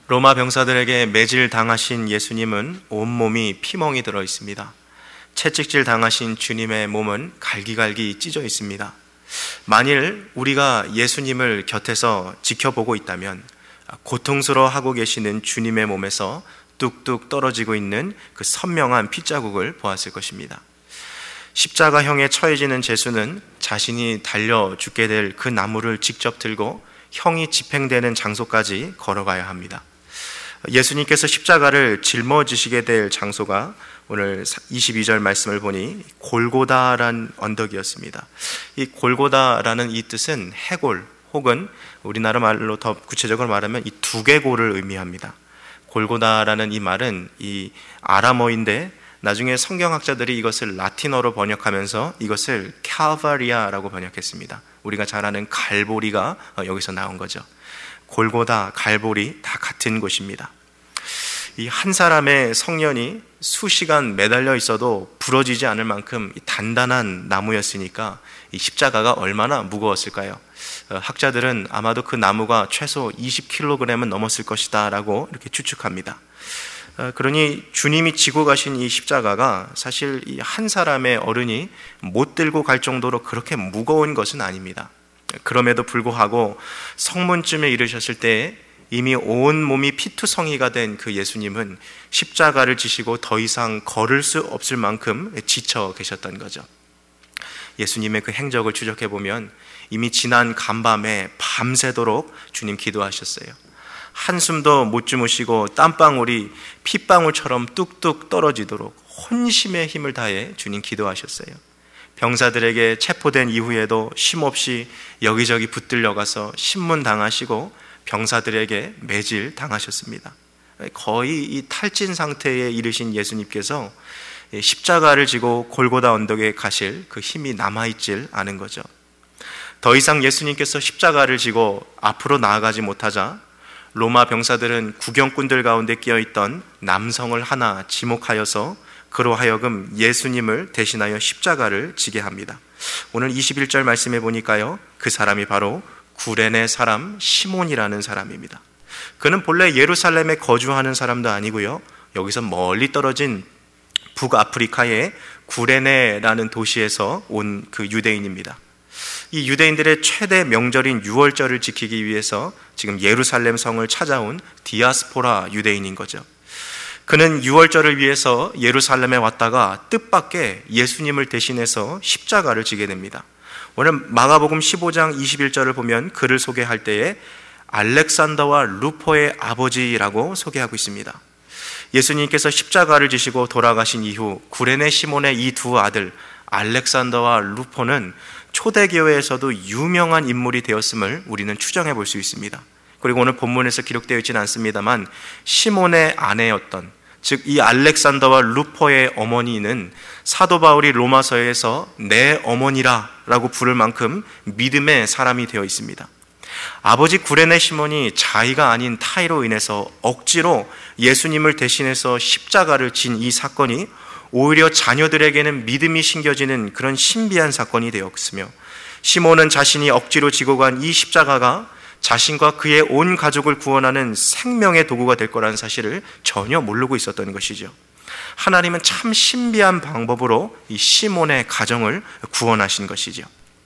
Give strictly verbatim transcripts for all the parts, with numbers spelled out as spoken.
로마 병사들에게 매질 당하신 예수님은 온몸이 피멍이 들어 있습니다. 채찍질 당하신 주님의 몸은 갈기갈기 찢어 있습니다. 만일 우리가 예수님을 곁에서 지켜보고 있다면 고통스러워하고 계시는 주님의 몸에서 뚝뚝 떨어지고 있는 그 선명한 핏자국을 보았을 것입니다. 십자가형에 처해지는 제수는 자신이 달려 죽게 될 그 나무를 직접 들고 형이 집행되는 장소까지 걸어가야 합니다. 예수님께서 십자가를 짊어지시게 될 장소가 오늘 이십이 절 말씀을 보니 골고다라는 언덕이었습니다. 이 골고다라는 이 뜻은 해골 혹은 우리나라 말로 더 구체적으로 말하면 이 두개골을 의미합니다. 골고다라는 이 말은 이 아람어인데 나중에 성경학자들이 이것을 라틴어로 번역하면서 이것을 칼바리아라고 번역했습니다. 우리가 잘 아는 갈보리가 여기서 나온 거죠. 골고다, 갈보리 다 같은 곳입니다. 이 한 사람의 성년이 수시간 매달려 있어도 부러지지 않을 만큼 단단한 나무였으니까 이 십자가가 얼마나 무거웠을까요? 학자들은 아마도 그 나무가 최소 이십 킬로그램은 넘었을 것이다 라고 이렇게 추측합니다. 그러니 주님이 지고 가신 이 십자가가 사실 이 한 사람의 어른이 못 들고 갈 정도로 그렇게 무거운 것은 아닙니다. 그럼에도 불구하고 성문쯤에 이르셨을 때 이미 온 몸이 피투성이가 된 그 예수님은 십자가를 지시고 더 이상 걸을 수 없을 만큼 지쳐 계셨던 거죠. 예수님의 그 행적을 추적해 보면 이미 지난 간밤에 밤새도록 주님 기도하셨어요. 한숨도 못 주무시고 땀방울이 핏방울처럼 뚝뚝 떨어지도록 혼심의 힘을 다해 주님 기도하셨어요. 병사들에게 체포된 이후에도 쉼없이 여기저기 붙들려가서 신문당하시고 병사들에게 매질 당하셨습니다. 거의 이 탈진 상태에 이르신 예수님께서 십자가를 지고 골고다 언덕에 가실 그 힘이 남아있질 않은 거죠. 더 이상 예수님께서 십자가를 지고 앞으로 나아가지 못하자 로마 병사들은 구경꾼들 가운데 끼어있던 남성을 하나 지목하여서 그로 하여금 예수님을 대신하여 십자가를 지게 합니다. 오늘 이십일 절 말씀해 보니까요, 그 사람이 바로 구레네 사람 시몬이라는 사람입니다. 그는 본래 예루살렘에 거주하는 사람도 아니고요, 여기서 멀리 떨어진 북아프리카의 구레네라는 도시에서 온 그 유대인입니다. 이 유대인들의 최대 명절인 유월절을 지키기 위해서 지금 예루살렘 성을 찾아온 디아스포라 유대인인 거죠. 그는 유월절을 위해서 예루살렘에 왔다가 뜻밖의 예수님을 대신해서 십자가를 지게 됩니다. 오늘 마가복음 십오 장 이십일 절을 보면 그를 소개할 때에 알렉산더와 루포의 아버지라고 소개하고 있습니다. 예수님께서 십자가를 지시고 돌아가신 이후 구레네 시몬의 이 두 아들 알렉산더와 루포는 초대교회에서도 유명한 인물이 되었음을 우리는 추정해 볼 수 있습니다. 그리고 오늘 본문에서 기록되어 있지는 않습니다만 시몬의 아내였던, 즉 이 알렉산더와 루포의 어머니는 사도 바울이 로마서에서 내 어머니라 라고 부를 만큼 믿음의 사람이 되어 있습니다. 아버지 구레네 시몬이 자의가 아닌 타의로 인해서 억지로 예수님을 대신해서 십자가를 진 이 사건이 오히려 자녀들에게는 믿음이 심겨지는 그런 신비한 사건이 되었으며, 시몬은 자신이 억지로 지고 간 이 십자가가 자신과 그의 온 가족을 구원하는 생명의 도구가 될 거라는 사실을 전혀 모르고 있었던 것이죠. 하나님은 참 신비한 방법으로 이 시몬의 가정을 구원하신 것이죠.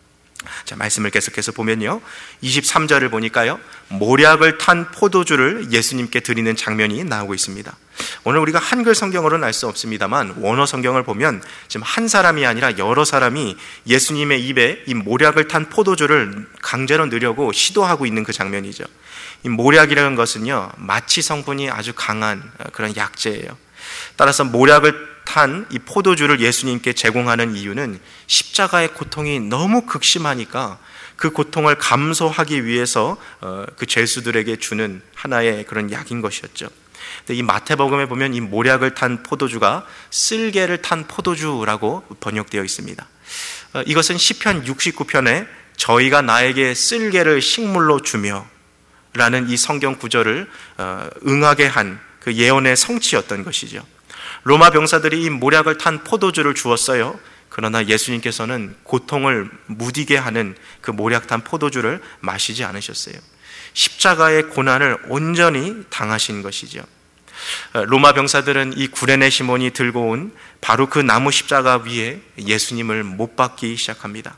자, 말씀을 계속해서 보면요, 이십삼 절을 보니까요, 모략을 탄 포도주를 예수님께 드리는 장면이 나오고 있습니다. 오늘 우리가 한글 성경으로는 알 수 없습니다만 원어 성경을 보면 지금 한 사람이 아니라 여러 사람이 예수님의 입에 이 모략을 탄 포도주를 강제로 넣으려고 시도하고 있는 그 장면이죠. 이 모략이라는 것은요, 마취 성분이 아주 강한 그런 약재예요. 따라서 모략을 탄 이 포도주를 예수님께 제공하는 이유는 십자가의 고통이 너무 극심하니까 그 고통을 감소하기 위해서 그 죄수들에게 주는 하나의 그런 약인 것이었죠. 이 마태복음에 보면 이 모략을 탄 포도주가 쓸개를 탄 포도주라고 번역되어 있습니다. 이것은 시편 육십구 편에 저희가 나에게 쓸개를 식물로 주며 라는 이 성경 구절을 응하게 한 그 예언의 성취였던 것이죠. 로마 병사들이 이 모략을 탄 포도주를 주었어요. 그러나 예수님께서는 고통을 무디게 하는 그 모략 탄 포도주를 마시지 않으셨어요. 십자가의 고난을 온전히 당하신 것이죠. 로마 병사들은 이 구레네 시몬이 들고 온 바로 그 나무 십자가 위에 예수님을 못 박기 시작합니다.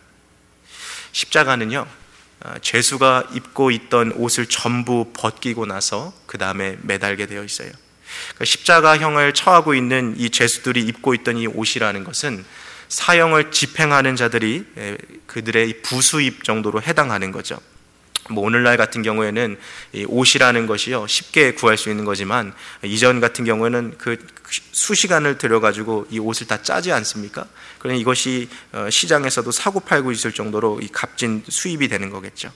십자가는요, 죄수가 입고 있던 옷을 전부 벗기고 나서 그 다음에 매달게 되어 있어요. 십자가형을 처하고 있는 이 죄수들이 입고 있던 이 옷이라는 것은 사형을 집행하는 자들이 그들의 부수입 정도로 해당하는 거죠. 뭐 오늘날 같은 경우에는 이 옷이라는 것이요 쉽게 구할 수 있는 거지만, 이전 같은 경우에는 그 수시간을 들여가지고 이 옷을 다 짜지 않습니까? 그러니 이것이 시장에서도 사고 팔고 있을 정도로 이 값진 수입이 되는 거겠죠.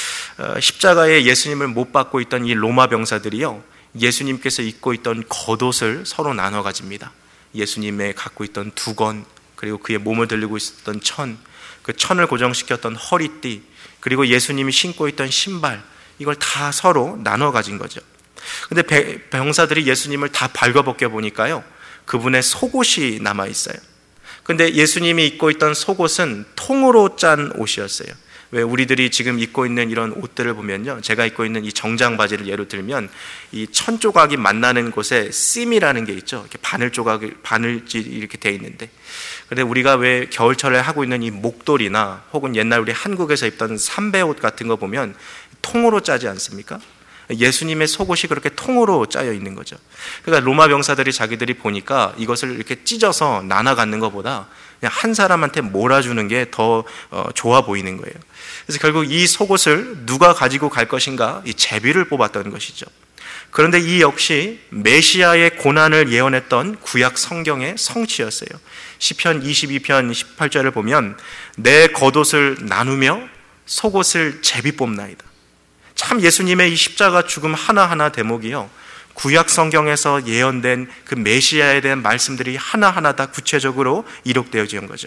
십자가에 예수님을 못 박고 있던 이 로마 병사들이요, 예수님께서 입고 있던 겉옷을 서로 나눠 가집니다. 예수님의 갖고 있던 두건, 그리고 그의 몸을 들리고 있었던 천, 그 천을 고정시켰던 허리띠, 그리고 예수님이 신고 있던 신발, 이걸 다 서로 나눠 가진 거죠. 근데 병사들이 예수님을 다 발궈벗겨 보니까요, 그분의 속옷이 남아 있어요. 근데 예수님이 입고 있던 속옷은 통으로 짠 옷이었어요. 왜 우리들이 지금 입고 있는 이런 옷들을 보면요, 제가 입고 있는 이 정장 바지를 예로 들면 이 천 조각이 만나는 곳에 씀이라는 게 있죠. 이렇게 바늘 조각이 바늘질이 이렇게 돼 있는데, 근데 우리가 왜 겨울철에 하고 있는 이 목도리나 혹은 옛날 우리 한국에서 입던 삼배옷 같은 거 보면 통으로 짜지 않습니까? 예수님의 속옷이 그렇게 통으로 짜여 있는 거죠. 그러니까 로마 병사들이 자기들이 보니까 이것을 이렇게 찢어서 나눠 갖는 것보다 그냥 한 사람한테 몰아주는 게 더 좋아 보이는 거예요. 그래서 결국 이 속옷을 누가 가지고 갈 것인가, 이 제비를 뽑았던 것이죠. 그런데 이 역시 메시아의 고난을 예언했던 구약 성경의 성취였어요. 시편 이십이 편 십팔 절을 보면 내 겉옷을 나누며 속옷을 제비 뽑나이다. 참 예수님의 이 십자가 죽음 하나하나 대목이요, 구약 성경에서 예언된 그 메시아에 대한 말씀들이 하나하나 다 구체적으로 이룩되어진 거죠.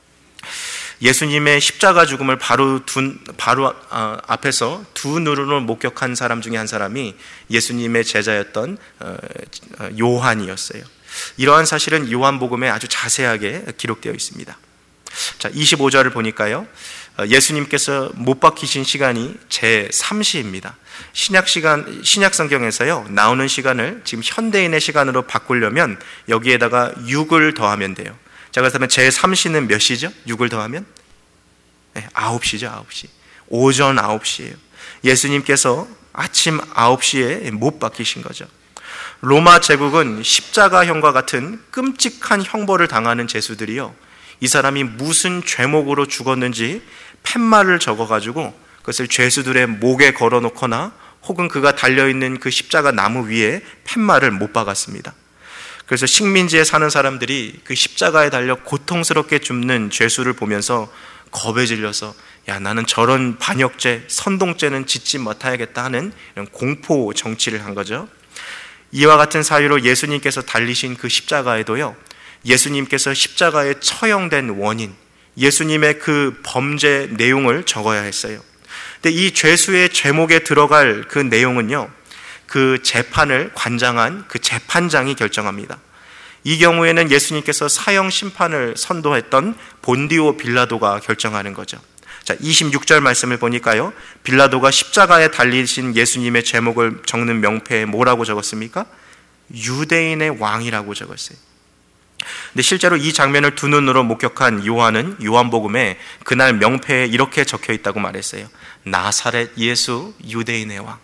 예수님의 십자가 죽음을 바로 두, 바로 앞에서 두 눈으로 목격한 사람 중에 한 사람이 예수님의 제자였던 요한이었어요. 이러한 사실은 요한복음에 아주 자세하게 기록되어 있습니다. 자, 이십오 절을 보니까요, 예수님께서 못 박히신 시간이 제삼 시입니다. 신약 시간, 신약 성경에서요, 나오는 시간을 지금 현대인의 시간으로 바꾸려면 여기에다가 육을 더하면 돼요. 자, 그렇다면 제삼 시는 몇 시죠? 육을 더하면? 네, 아홉 시죠, 아홉 시. 오전 아홉 시예요. 예수님께서 아침 아홉 시에 못 박히신 거죠. 로마 제국은 십자가형과 같은 끔찍한 형벌을 당하는 죄수들이요, 이 사람이 무슨 죄목으로 죽었는지 팻말을 적어가지고 그것을 죄수들의 목에 걸어놓거나 혹은 그가 달려있는 그 십자가 나무 위에 팻말을 못 박았습니다. 그래서 식민지에 사는 사람들이 그 십자가에 달려 고통스럽게 죽는 죄수를 보면서 겁에 질려서, 야, 나는 저런 반역죄, 선동죄는 짓지 못하겠다 하는 이런 공포 정치를 한 거죠. 이와 같은 사유로 예수님께서 달리신 그 십자가에도요, 예수님께서 십자가에 처형된 원인, 예수님의 그 범죄 내용을 적어야 했어요. 근데 이 죄수의 죄목에 들어갈 그 내용은요, 그 재판을 관장한 그 재판장이 결정합니다. 이 경우에는 예수님께서 사형 심판을 선도했던 본디오 빌라도가 결정하는 거죠. 자, 이십육 절 말씀을 보니까요, 빌라도가 십자가에 달리신 예수님의 제목을 적는 명패에 뭐라고 적었습니까? 유대인의 왕이라고 적었어요. 근데 실제로 이 장면을 두 눈으로 목격한 요한은 요한복음에 그날 명패에 이렇게 적혀 있다고 말했어요. 나사렛 예수 유대인의 왕.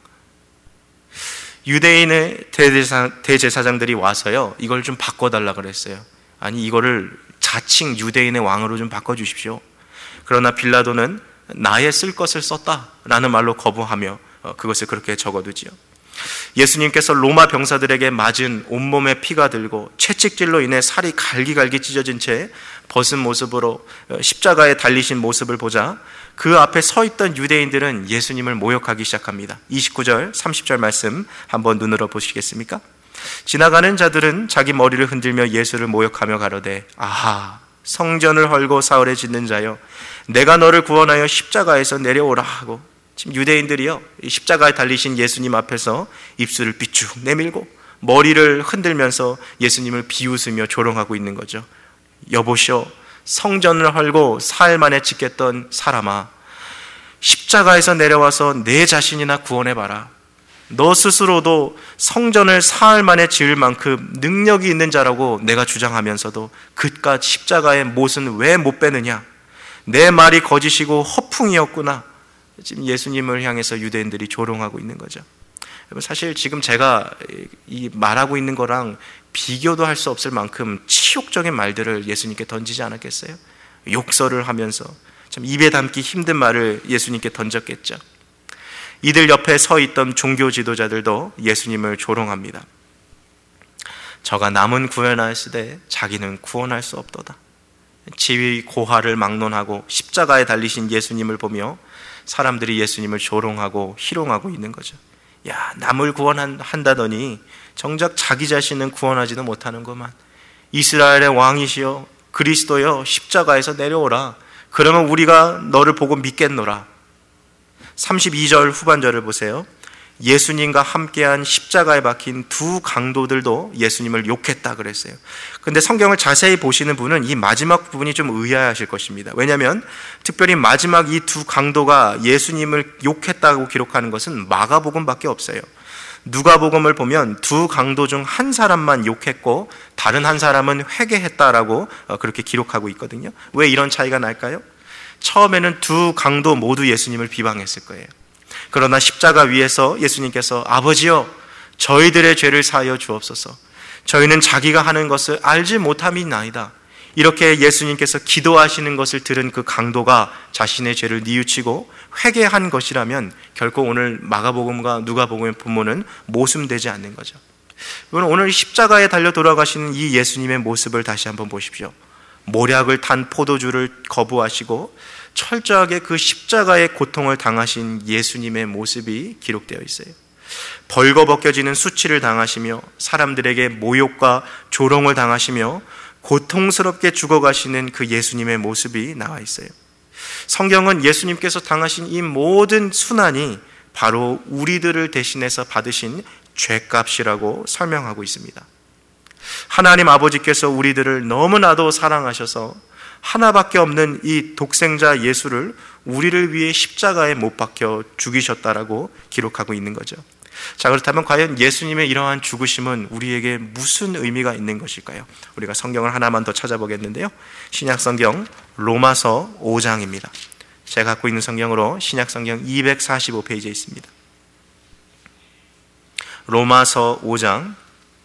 유대인의 대제사, 대제사장들이 와서요, 이걸 좀 바꿔달라 그랬어요. 아니, 이거를 자칭 유대인의 왕으로 좀 바꿔주십시오. 그러나 빌라도는 나의 쓸 것을 썼다라는 말로 거부하며 그것을 그렇게 적어두지요. 예수님께서 로마 병사들에게 맞은 온몸에 피가 들고 채찍질로 인해 살이 갈기갈기 찢어진 채 벗은 모습으로 십자가에 달리신 모습을 보자 그 앞에 서 있던 유대인들은 예수님을 모욕하기 시작합니다. 이십구 절, 삼십 절 말씀 한번 눈으로 보시겠습니까? 지나가는 자들은 자기 머리를 흔들며 예수를 모욕하며 가로되, 아하, 성전을 헐고 사흘에 짓는 자여, 내가 너를 구원하여 십자가에서 내려오라 하고, 지금 유대인들이요, 십자가에 달리신 예수님 앞에서 입술을 삐쭉 내밀고 머리를 흔들면서 예수님을 비웃으며 조롱하고 있는 거죠. 여보시오, 성전을 헐고 사흘 만에 짓겠던 사람아, 십자가에서 내려와서 내 자신이나 구원해봐라. 너 스스로도 성전을 사흘 만에 지을 만큼 능력이 있는 자라고 내가 주장하면서도 그깟 십자가의 못은 왜 못 빼느냐? 내 말이 거짓이고 허풍이었구나. 지금 예수님을 향해서 유대인들이 조롱하고 있는 거죠. 여러분, 사실 지금 제가 이 말하고 있는 거랑 비교도 할 수 없을 만큼 치욕적인 말들을 예수님께 던지지 않았겠어요? 욕설을 하면서 참 입에 담기 힘든 말을 예수님께 던졌겠죠. 이들 옆에 서 있던 종교 지도자들도 예수님을 조롱합니다. 저가 남은 구원하시되 자기는 구원할 수 없도다. 지위 고하를 막론하고 십자가에 달리신 예수님을 보며 사람들이 예수님을 조롱하고 희롱하고 있는 거죠. 야, 남을 구원한다더니 정작 자기 자신은 구원하지도 못하는구만. 이스라엘의 왕이시여 그리스도여 십자가에서 내려오라. 그러면 우리가 너를 보고 믿겠노라. 삼십이 절 후반절을 보세요. 예수님과 함께한 십자가에 박힌 두 강도들도 예수님을 욕했다 그랬어요. 그런데 성경을 자세히 보시는 분은 이 마지막 부분이 좀 의아하실 것입니다. 왜냐하면 특별히 마지막 이 두 강도가 예수님을 욕했다고 기록하는 것은 마가복음밖에 없어요. 누가복음을 보면 두 강도 중 한 사람만 욕했고 다른 한 사람은 회개했다라고 그렇게 기록하고 있거든요. 왜 이런 차이가 날까요? 처음에는 두 강도 모두 예수님을 비방했을 거예요. 그러나 십자가 위에서 예수님께서 아버지여 저희들의 죄를 사하여 주옵소서. 저희는 자기가 하는 것을 알지 못함이나이다. 이렇게 예수님께서 기도하시는 것을 들은 그 강도가 자신의 죄를 뉘우치고 회개한 것이라면 결코 오늘 마가복음과 누가복음의 본문은 모순되지 않는 거죠. 오늘 십자가에 달려 돌아가시는 이 예수님의 모습을 다시 한번 보십시오. 모략을 탄 포도주를 거부하시고 철저하게 그 십자가의 고통을 당하신 예수님의 모습이 기록되어 있어요. 벌거벗겨지는 수치를 당하시며 사람들에게 모욕과 조롱을 당하시며 고통스럽게 죽어가시는 그 예수님의 모습이 나와 있어요. 성경은 예수님께서 당하신 이 모든 순환이 바로 우리들을 대신해서 받으신 죄값이라고 설명하고 있습니다. 하나님 아버지께서 우리들을 너무나도 사랑하셔서 하나밖에 없는 이 독생자 예수를 우리를 위해 십자가에 못 박혀 죽이셨다라고 기록하고 있는 거죠. 자, 그렇다면 과연 예수님의 이러한 죽으심은 우리에게 무슨 의미가 있는 것일까요? 우리가 성경을 하나만 더 찾아보겠는데요. 신약성경 로마서 오 장입니다. 제가 갖고 있는 성경으로 신약성경 이백사십오 페이지에 있습니다. 로마서 오 장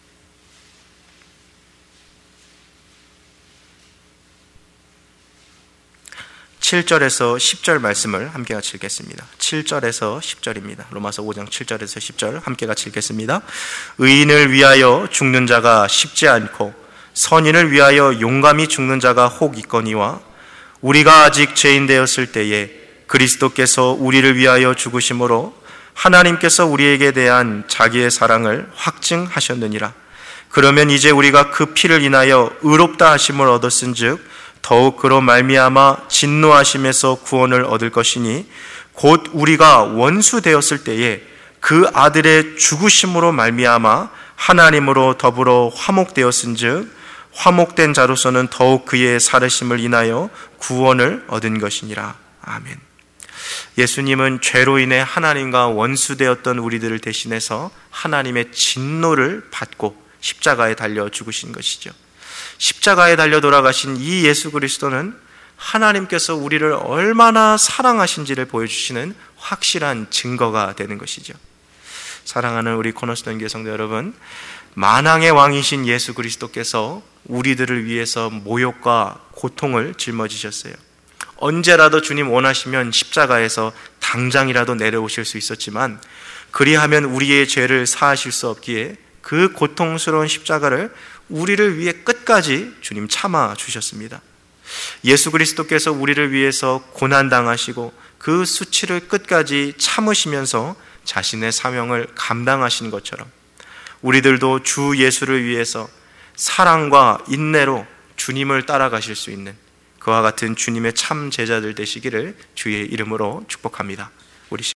칠 절에서 십 절 말씀을 함께 같이 읽겠습니다. 칠 절에서 십 절입니다. 로마서 오 장 칠 절에서 십 절 함께 같이 읽겠습니다. 의인을 위하여 죽는 자가 쉽지 않고 선인을 위하여 용감히 죽는 자가 혹 있거니와 우리가 아직 죄인 되었을 때에 그리스도께서 우리를 위하여 죽으심으로 하나님께서 우리에게 대한 자기의 사랑을 확증하셨느니라. 그러면 이제 우리가 그 피를 인하여 의롭다 하심을 얻었은즉 더욱 그로 말미암아 진노하심에서 구원을 얻을 것이니 곧 우리가 원수 되었을 때에 그 아들의 죽으심으로 말미암아 하나님으로 더불어 화목되었은즉 화목된 자로서는 더욱 그의 살으심을 인하여 구원을 얻은 것이니라. 아멘. 예수님은 죄로 인해 하나님과 원수되었던 우리들을 대신해서 하나님의 진노를 받고 십자가에 달려 죽으신 것이죠. 십자가에 달려 돌아가신 이 예수 그리스도는 하나님께서 우리를 얼마나 사랑하신지를 보여주시는 확실한 증거가 되는 것이죠. 사랑하는 우리 코너스톤 교회 성도 여러분, 만왕의 왕이신 예수 그리스도께서 우리들을 위해서 모욕과 고통을 짊어지셨어요. 언제라도 주님 원하시면 십자가에서 당장이라도 내려오실 수 있었지만 그리하면 우리의 죄를 사하실 수 없기에 그 고통스러운 십자가를 우리를 위해 끝까지 주님 참아 주셨습니다. 예수 그리스도께서 우리를 위해서 고난당하시고 그 수치를 끝까지 참으시면서 자신의 사명을 감당하신 것처럼 우리들도 주 예수를 위해서 사랑과 인내로 주님을 따라가실 수 있는 그와 같은 주님의 참 제자들 되시기를 주의 이름으로 축복합니다. 우리